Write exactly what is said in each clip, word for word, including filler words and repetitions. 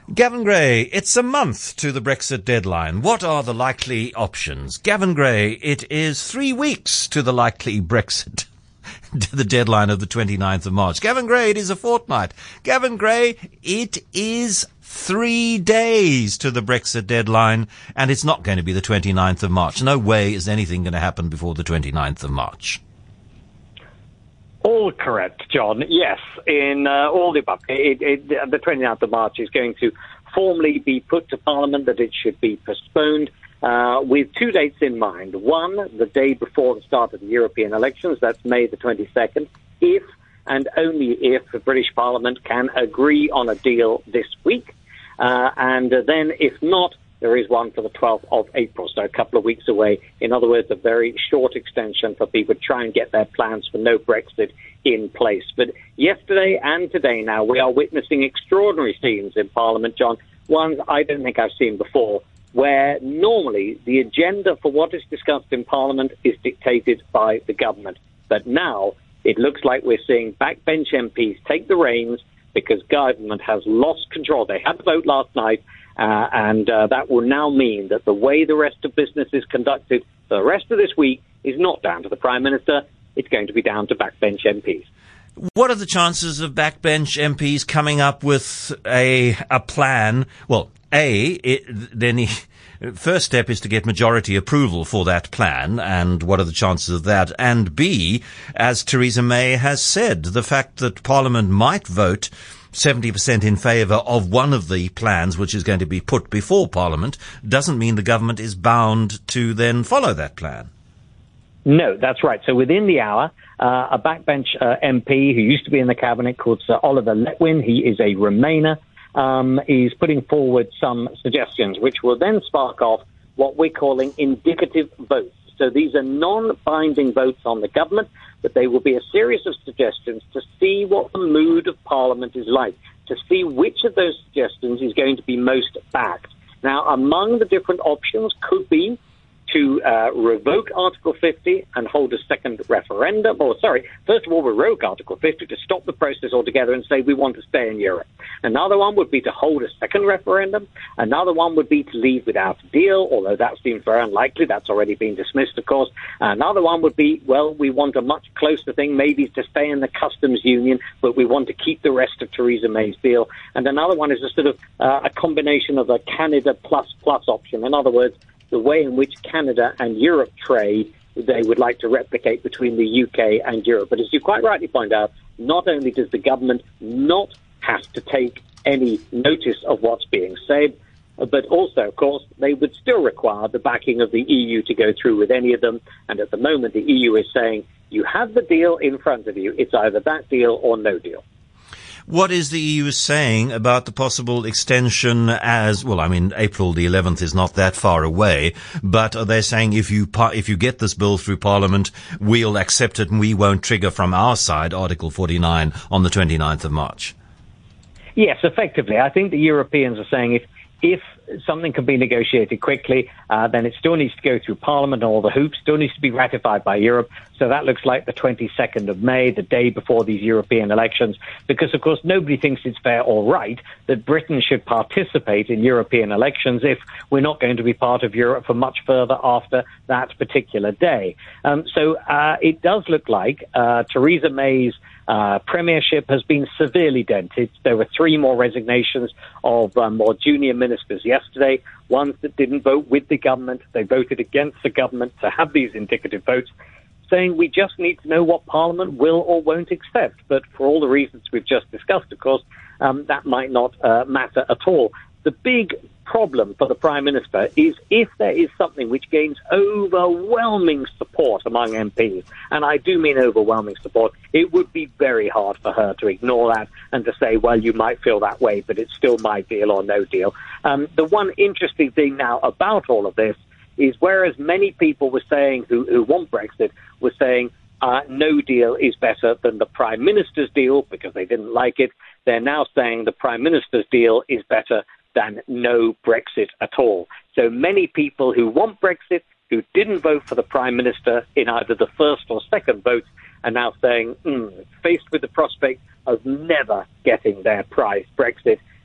Gavin Gray, it's a month to the Brexit deadline. What are the likely options? Gavin Gray, it is three weeks to the likely Brexit, to the deadline of the twenty-ninth of March. Gavin Gray, it is a fortnight. Gavin Gray, it is three days to the Brexit deadline, and it's not going to be the twenty-ninth of March. No way is anything going to happen before the twenty-ninth of March. All correct, John. Yes, in uh, all the above. It, it, the twenty-ninth of March is going to formally be put to Parliament that it should be postponed uh, with two dates in mind. One, the day before the start of the European elections, that's May the twenty-second, if and only if the British Parliament can agree on a deal this week. Uh, and uh, then, if not, there is one for the twelfth of April, so a couple of weeks away. In other words, a very short extension for people to try and get their plans for no Brexit in place. But yesterday and today now, we are witnessing extraordinary scenes in Parliament, John, ones I don't think I've seen before, where normally the agenda for what is discussed in Parliament is dictated by the government. But now it looks like we're seeing backbench M Ps take the reins because government has lost control. They had the vote last night. Uh, and uh, that will now mean that the way the rest of business is conducted for the rest of this week is not down to the Prime Minister. It's going to be down to backbench M Ps. What are the chances of backbench M Ps coming up with a a plan? Well, A, it, then he, first step is to get majority approval for that plan, and what are the chances of that? And B, as Theresa May has said, the fact that Parliament might vote seventy percent in favour of one of the plans which is going to be put before Parliament doesn't mean the government is bound to then follow that plan. No, that's right. So within the hour, uh, a backbench uh, M P who used to be in the cabinet called Sir Oliver Letwin, he is a Remainer, um, is putting forward some suggestions which will then spark off what we're calling indicative votes. So these are non-binding votes on the government, but they will be a series of suggestions to see what the mood of Parliament is like, to see which of those suggestions is going to be most backed. Now, among the different options could be to uh, revoke Article fifty and hold a second referendum, or sorry, first of all, revoke Article fifty to stop the process altogether and say we want to stay in Europe. Another one would be to hold a second referendum. Another one would be to leave without a deal, although that seems very unlikely. That's already been dismissed, of course. Another one would be, well, we want a much closer thing, maybe to stay in the customs union, but we want to keep the rest of Theresa May's deal. And another one is a sort of uh, a combination of a Canada plus plus option. In other words, the way in which Canada and Europe trade, they would like to replicate between the U K and Europe. But as you quite rightly point out, not only does the government not have to take any notice of what's being said, but also, of course, they would still require the backing of the E U to go through with any of them. And at the moment, the E U is saying, you have the deal in front of you. It's either that deal or no deal. What is the E U saying about the possible extension as, well, I mean, April the eleventh is not that far away, but are they saying if you if you get this bill through Parliament, we'll accept it and we won't trigger from our side Article forty-nine on the twenty-ninth of March? Yes, effectively. I think the Europeans are saying if if something can be negotiated quickly, uh, then it still needs to go through Parliament and all the hoops, still needs to be ratified by Europe. So that looks like the twenty-second of May, the day before these European elections, because, of course, nobody thinks it's fair or right that Britain should participate in European elections if we're not going to be part of Europe for much further after that particular day. Um, so uh, it does look like uh, Theresa May's Uh, premiership has been severely dented. There were three more resignations of uh, more junior ministers yesterday, ones that didn't vote with the government. They voted against the government to have these indicative votes, saying we just need to know what Parliament will or won't accept. But for all the reasons we've just discussed, of course, um, that might not uh, matter at all. The big problem for the Prime Minister is if there is something which gains overwhelming support among M Ps, and I do mean overwhelming support, it would be very hard for her to ignore that and to say, well, you might feel that way, but it's still my deal or no deal. Um, the one interesting thing now about all of this is whereas many people were saying who, who want Brexit were saying uh, no deal is better than the Prime Minister's deal because they didn't like it, they're now saying the Prime Minister's deal is better than no Brexit at all. So many people who want Brexit, who didn't vote for the Prime Minister in either the first or second vote, are now saying, mm, faced with the prospect of never getting their prize Brexit,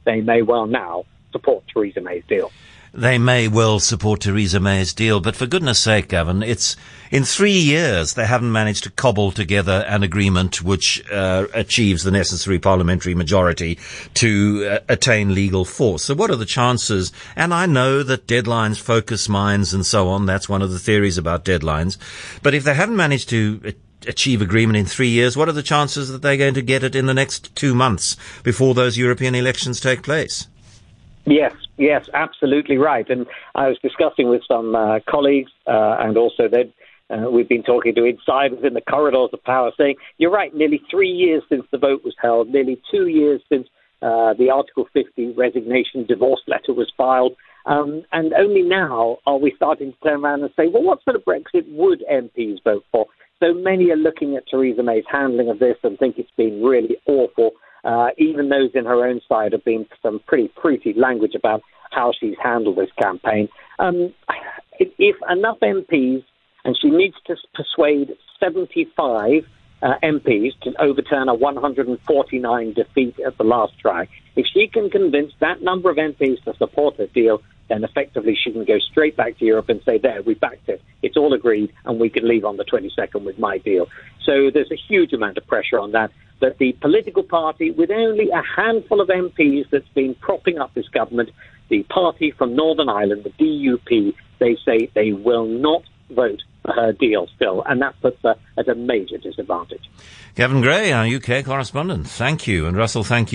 they may well now support Theresa May's deal. They may well support Theresa May's deal, but for goodness sake, Gavin, it's in three years they haven't managed to cobble together an agreement which uh, achieves the necessary parliamentary majority to uh, attain legal force. So what are the chances? And I know that deadlines focus minds and so on. That's one of the theories about deadlines. But if they haven't managed to uh, achieve agreement in three years, what are the chances that they're going to get it in the next two months before those European elections take place? Yes, yes, absolutely right. And I was discussing with some uh, colleagues, uh, and also that uh, we've been talking to insiders in the corridors of power, saying, you're right, nearly three years since the vote was held, nearly two years since uh, the Article fifty resignation divorce letter was filed, um, and only now are we starting to turn around and say, well, what sort of Brexit would M Ps vote for? So many are looking at Theresa May's handling of this and think it's been really awful. Uh, even those in her own side have been some pretty pretty language about how she's handled this campaign. Um, if, if enough M Ps, and she needs to persuade seventy-five uh, M Ps to overturn a one hundred forty-nine defeat at the last try, if she can convince that number of M Ps to support her deal, then effectively she can go straight back to Europe and say, there, we backed it, it's all agreed, and we can leave on the twenty-second with my deal. So there's a huge amount of pressure on that, that the political party, with only a handful of M Ps that's been propping up this government, the party from Northern Ireland, the D U P, they say they will not vote for her deal still, and that puts her at a major disadvantage. Gavin Gray, our U K correspondent, thank you. And Russell, thank you.